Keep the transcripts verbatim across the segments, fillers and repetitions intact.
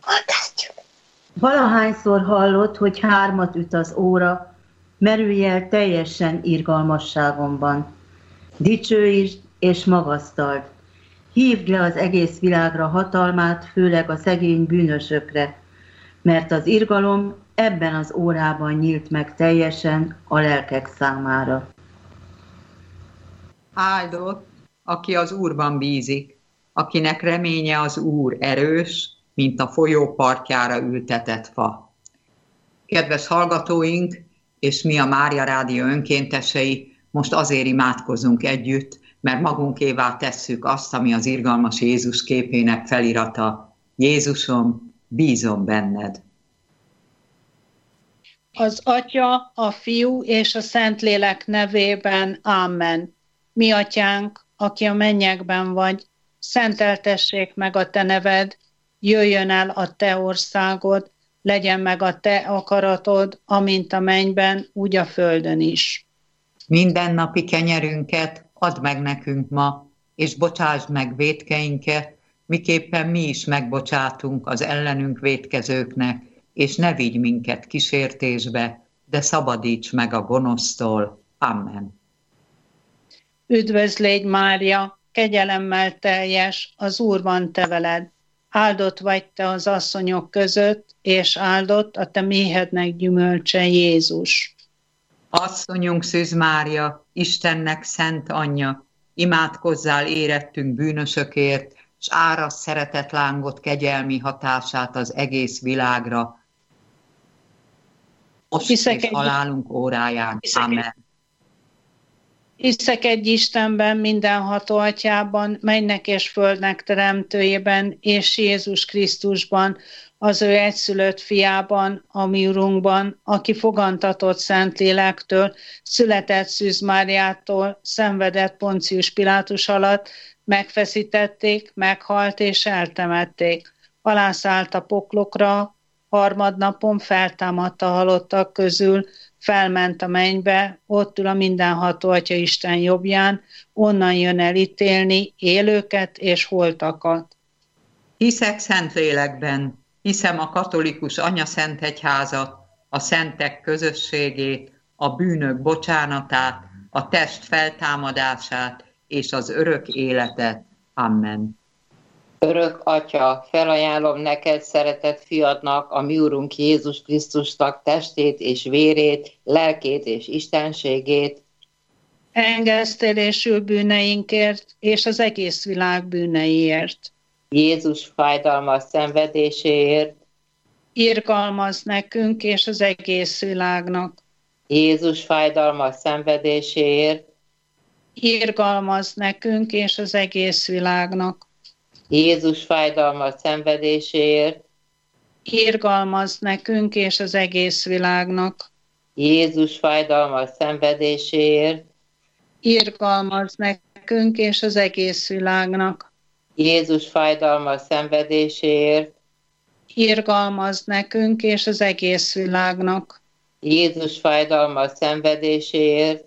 Valahányszor hallott, hogy hármat üt az óra, merülj el teljesen irgalmasságomban. Dicsőítsd és magasztald. Hívd le az egész világra hatalmát, főleg a szegény bűnösökre, mert az irgalom ebben az órában nyílt meg teljesen a lelkek számára. Áldott, aki az Úrban bízik, akinek reménye az Úr erős, mint a folyó partjára ültetett fa. Kedves hallgatóink, és mi a Mária Rádió önkéntesei most azért imádkozunk együtt, mert magunkévá tesszük azt, ami az irgalmas Jézus képének felirata. Jézusom, bízom benned. Az Atya, a Fiú és a Szentlélek nevében. Amen. Mi Atyánk, aki a mennyekben vagy, szenteltessék meg a te neved, jöjjön el a te országod, legyen meg a te akaratod, amint a mennyben, úgy a földön is. Mindennapi kenyerünket add meg nekünk ma, és bocsásd meg vétkeinket, miképpen mi is megbocsátunk az ellenünk vétkezőknek, és ne vigy minket kísértésbe, de szabadíts meg a gonosztól. Amen. Üdvözl légy, Mária, kegyelemmel teljes, az Úr van te veled. Áldott vagy te az asszonyok között, és áldott a te méhednek gyümölcse, Jézus. Asszonyunk Szűz Mária, Istennek szent anyja, imádkozzál érettünk bűnösökért, s árasd szeretetlángot kegyelmi hatását az egész világra, most hiszek és egy... halálunk óráján. Hiszek Amen. Egy... Hiszek egy Istenben, mindenható Atyában, mennynek és földnek teremtőjében, és Jézus Krisztusban, az ő egyszülött fiában, a mi Urunkban, aki fogantatott Szentlélektől, született Szűz Máriától, szenvedett Poncius Pilátus alatt, megfeszítették, meghalt és eltemették. Alászállt a poklokra, harmadnapon feltámadt a halottak közül, felment a mennybe, ott ül a mindenható Atya Isten jobbján, onnan jön el ítélni élőket és holtakat. Hiszek Szentlélekben, hiszem a katolikus anyaszentegyházat, a szentek közösségét, a bűnök bocsánatát, a test feltámadását és az örök életet. Amen. Örök Atya, felajánlom neked szeretett fiadnak, a mi Urunk Jézus Krisztusnak testét és vérét, lelkét és istenségét. Engesztelésül bűneinkért és az egész világ bűneiért. Jézus fájdalmas szenvedéséért. Irgalmaz nekünk és az egész világnak. Jézus fájdalmas szenvedéséért. Irgalmaz nekünk és az egész világnak. Jézus fájdalmas szenvedéséért. Irgalmaz nekünk és az egész világnak. Jézus fájdalmas szenvedéséért. Irgalmaz nekünk és az egész világnak. Jézus fájdalmas szenvedéséért. Irgalmaz nekünk és az egész világnak. Jézus fájdalmas szenvedéséért.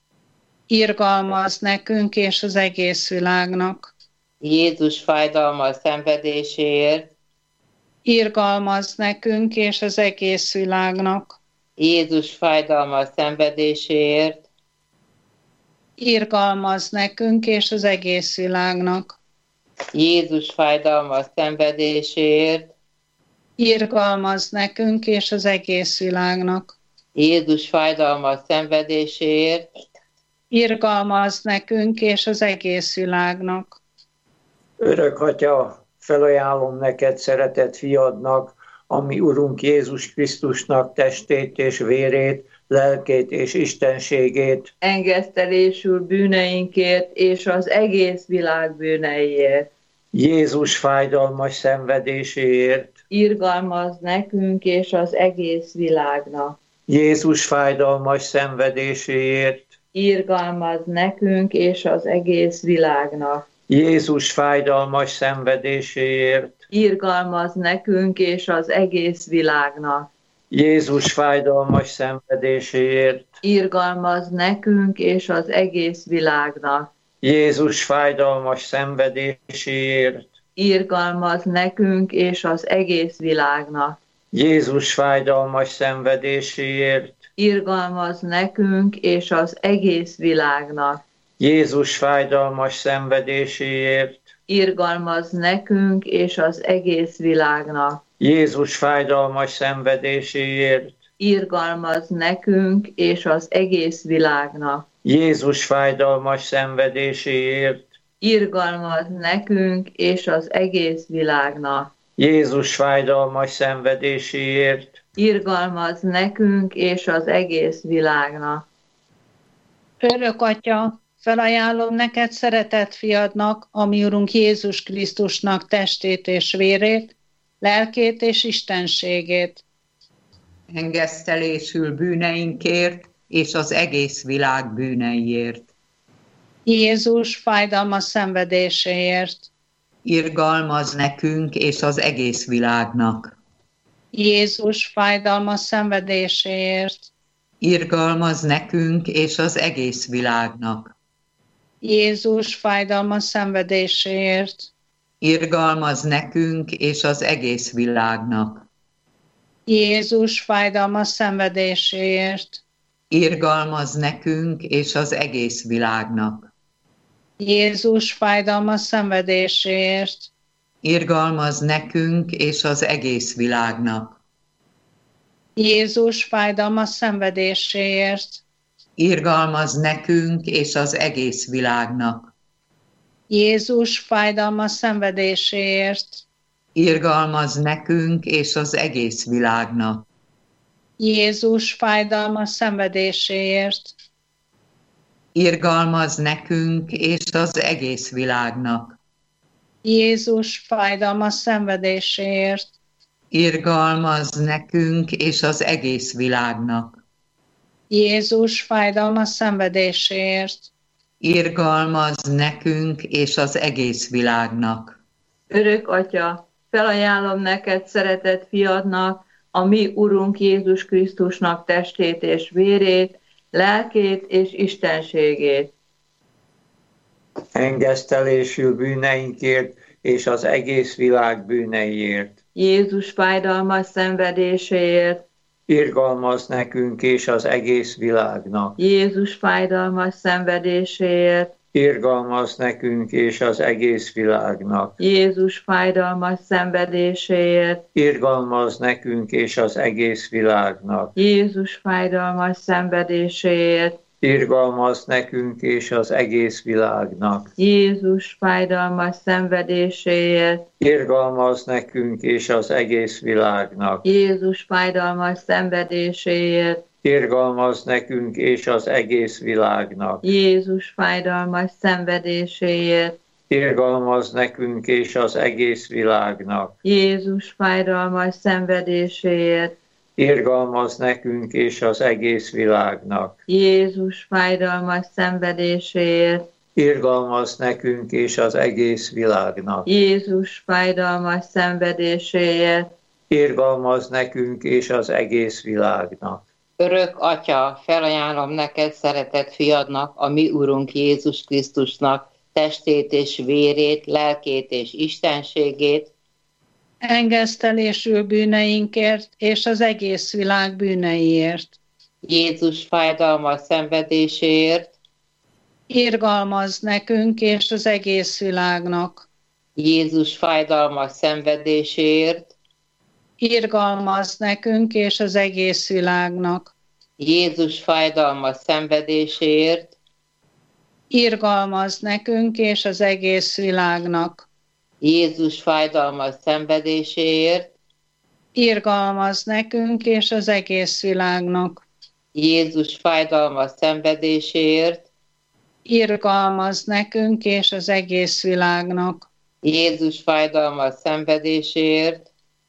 Irgalmaz nekünk és az egész világnak. Jézus fájdalmas szenvedéséért. Irgalmaz nekünk és az egész világnak. Jézus fájdalmas szenvedéséért. Irgalmaz nekünk és az egész világnak. Jézus fájdalmas szenvedéséért. Irgalmaz nekünk és az egész világnak. Jézus fájdalmas szenvedéséért. Irgalmaz nekünk és az egész világnak. Örök Atya, felajánlom neked szeretett fiadnak, a mi Urunk Jézus Krisztusnak testét és vérét, lelkét és istenségét. Engesztelésül bűneinkért és az egész világ bűneiért. Jézus fájdalmas szenvedéséért. Irgalmaz nekünk és az egész világnak. Jézus fájdalmas szenvedéséért. Irgalmaz nekünk és az egész világnak. Jézus fájdalmas szenvedéséért. Irgalmaz nekünk és az egész világnak. Jézus fájdalmas szenvedéséért. Irgalmaz nekünk és az egész világnak. Jézus fájdalmas szenvedéséért. irgalmaz nekünk és az egész világnak. Jézus fájdalmas szenvedéséért, Irgalmaz nekünk és az egész világnak. Jézus fájdalmas szenvedéséért, Irgalmaz nekünk és az egész világnak. Jézus fájdalmas szenvedéséért, Irgalmaz nekünk és az egész világnak. Jézus fájdalmas szenvedéséért, Irgalmaz nekünk és az egész világnak. Jézus fájdalmas szenvedéséért, Irgalmaz nekünk és az egész világnak. Örök Atya, felajánlom neked szeretett fiadnak, a mi Urunk Jézus Krisztusnak testét és vérét, lelkét és istenségét. Engesztelésül bűneinkért és az egész világ bűneiért. Jézus fájdalmas szenvedéséért. Irgalmaz nekünk és az egész világnak. Jézus fájdalmas szenvedéséért. Irgalmaz nekünk és az egész világnak. Jézus fájdalmas szenvedéséért. Irgalmaz nekünk és az egész világnak. Jézus fájdalmas szenvedéséért. Irgalmaz nekünk és az egész világnak. Jézus fájdalmas szenvedéséért. Irgalmaz nekünk és az egész világnak. Jézus fájdalmas szenvedéséért. Irgalmaz nekünk és az egész világnak. Jézus fájdalmas szenvedéséért. Irgalmaz nekünk és az egész világnak. Jézus fájdalmas szenvedéséért. Irgalmaz nekünk és az egész világnak. Jézus fájdalmas szenvedéséért. Irgalmaz nekünk és az egész világnak. Jézus fájdalmas szenvedéséért. Irgalmaz nekünk és az egész világnak. Örök Atya, felajánlom neked szeretett fiadnak, a mi Urunk Jézus Krisztusnak testét és vérét, lelkét és istenségét. engesztelésül bűneinkért és az egész világ bűneiért. Jézus fájdalmas szenvedéséért. Irgalmaz nekünk és az egész világnak. Jézus fájdalmas szenvedéséért. Irgalmaz nekünk és az egész világnak. Jézus fájdalmas szenvedéséért. Irgalmaz nekünk és az egész világnak. Jézus fájdalmas szenvedéséért. Irgalmaz nekünk és az egész világnak. Jézus fájdalmas szenvedéséért. Irgalmaz nekünk és az egész világnak. Jézus fájdalmas szenvedéséért. Irgalmaz nekünk és az egész világnak. Jézus fájdalmas szenvedéséért. Irgalmaz nekünk és az egész világnak. Jézus fájdalmas szenvedéséért. Irgalmaz nekünk és az egész világnak. Jézus fájdalmas szenvedéséért. Irgalmaz nekünk és az egész világnak. Jézus fájdalmas szenvedéséért. Irgalmaz nekünk és az egész világnak. Örök Atya, felajánlom neked szeretett fiadnak, a mi Urunk Jézus Krisztusnak testét és vérét, lelkét és istenségét, engesztelésül bűneinkért és az egész világ bűneiért. Jézus fájdalmas szenvedéséért, Irgalmaz nekünk és az egész világnak. Jézus fájdalmas szenvedéséért, Irgalmaz nekünk és az egész világnak. Jézus fájdalmas szenvedéséért, Irgalmaz nekünk és az egész világnak. Jézus fájdalmas szenvedéséért, Irgalmaz nekünk és az egész világnak. Jézus fájdalmas szenvedéséért, Irgalmaz nekünk és az egész világnak. Jézus fájdalmas szenvedéséért,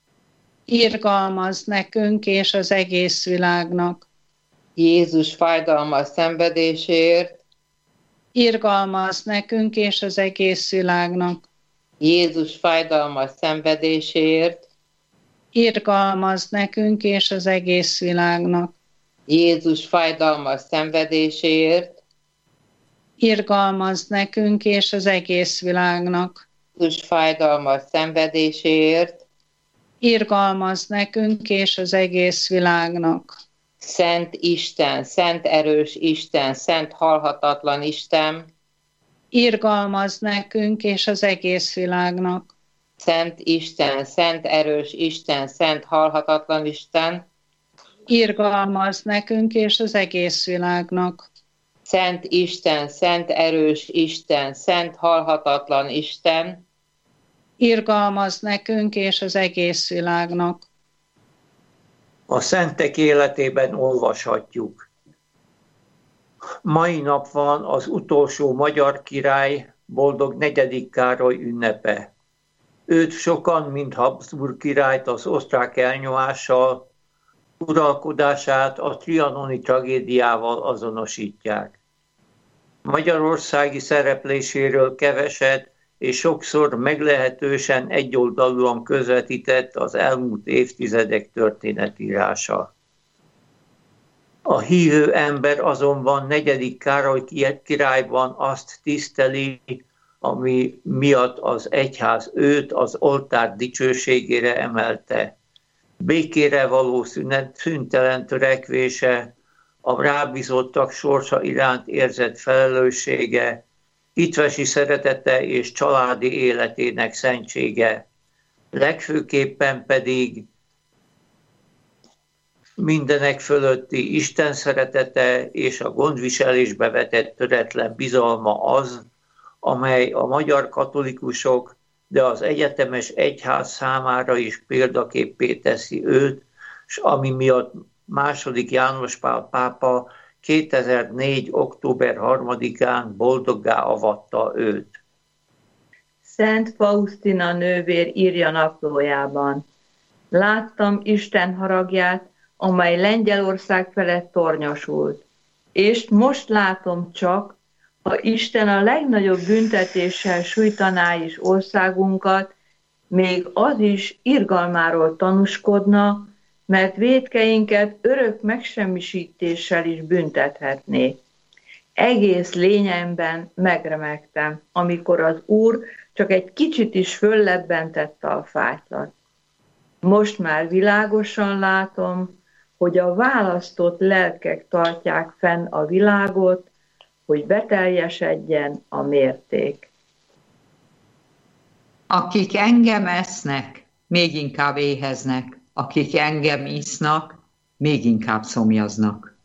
Irgalmaz nekünk és az egész világnak. Jézus fájdalmas szenvedéséért, Irgalmaz nekünk és az egész világnak. Jézus fájdalmas szenvedéséért, Irgalmaz nekünk és az egész világnak. Jézus fájdalmas szenvedéséért, Irgalmaz nekünk és az egész világnak. Krisztus fájdalmas szenvedéséért, irgalmazz nekünk és az egész világnak. Szent Isten, Szent erős Isten, Szent halhatatlan Isten, irgalmazz nekünk és az egész világnak. Szent Isten, Szent erős Isten, Szent halhatatlan Isten, irgalmazz nekünk és az egész világnak. Szent Isten, Szent erős Isten, Szent halhatatlan Isten, irgalmazz nekünk és az egész világnak. A szentek életében olvashatjuk. Mai nap van az utolsó magyar király, boldog negyedik Károly ünnepe. Őt sokan, mint Habsburg királyt az osztrák elnyomással, uralkodását a trianoni tragédiával azonosítják. Magyarországi szerepléséről keveset és sokszor meglehetősen egyoldalúan közvetített az elmúlt évtizedek történetírása. A hívő ember azonban negyedik Károly királyban azt tiszteli, ami miatt az egyház őt az oltár dicsőségére emelte. Békére való szünet, szüntelen törekvése, a rábízottak sorsa iránt érzett felelőssége, hitvesi szeretete és családi életének szentsége, legfőképpen pedig mindenek fölötti Isten szeretete és a gondviselésbe vetett töretlen bizalma az, amely a magyar katolikusok, de az egyetemes egyház számára is példaképpé teszi őt, és ami miatt második János Pál pápa kétezer-négy. október harmadikán boldoggá avatta őt. Szent Faustina nővér írja naplójában: láttam Isten haragját, amely Lengyelország felett tornyosult. És most látom csak, ha Isten a legnagyobb büntetéssel sújtaná is országunkat, még az is irgalmáról tanúskodna, mert vétkeinket örök megsemmisítéssel is büntethetné. Egész lényemben megremegtem, amikor az Úr csak egy kicsit is föllebbentette a fátylat. Most már világosan látom, hogy a választott lelkek tartják fenn a világot, hogy beteljesedjen a mérték. Akik engem esznek, még inkább éheznek, akik engem isznak, még inkább szomjaznak.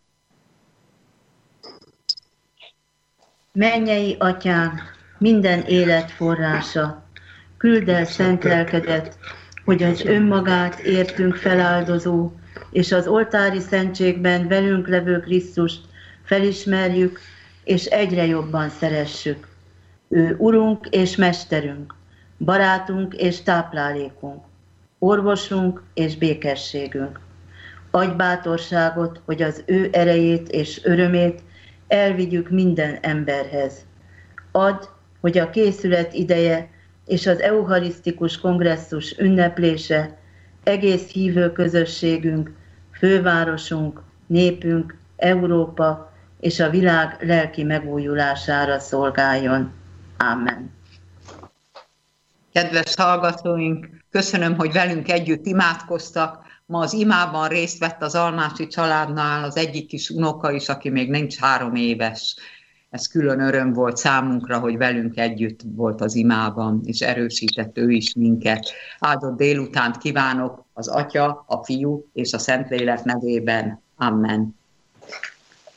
Mennyei Atyám, minden élet forrása, küldd el szent lelkedet, hogy az önmagát értünk feláldozó, és az oltári szentségben velünk levő Krisztust felismerjük, és egyre jobban szeressük. Ő Urunk és Mesterünk, barátunk és táplálékunk, orvosunk és békességünk. Adj bátorságot, hogy az ő erejét és örömét elvigyük minden emberhez. Add, hogy a készület ideje és az eucharisztikus kongresszus ünneplése egész hívő közösségünk, fővárosunk, népünk, Európa és a világ lelki megújulására szolgáljon. Amen. Kedves hallgatóink, köszönöm, hogy velünk együtt imádkoztak. Ma az imában részt vett az Almási családnál az egyik kis unoka is, aki még nincs három éves. Ez külön öröm volt számunkra, hogy velünk együtt volt az imában, és erősített ő is minket. Áldott délutánt kívánok az Atya, a Fiú és a Szentlélek nevében. Amen.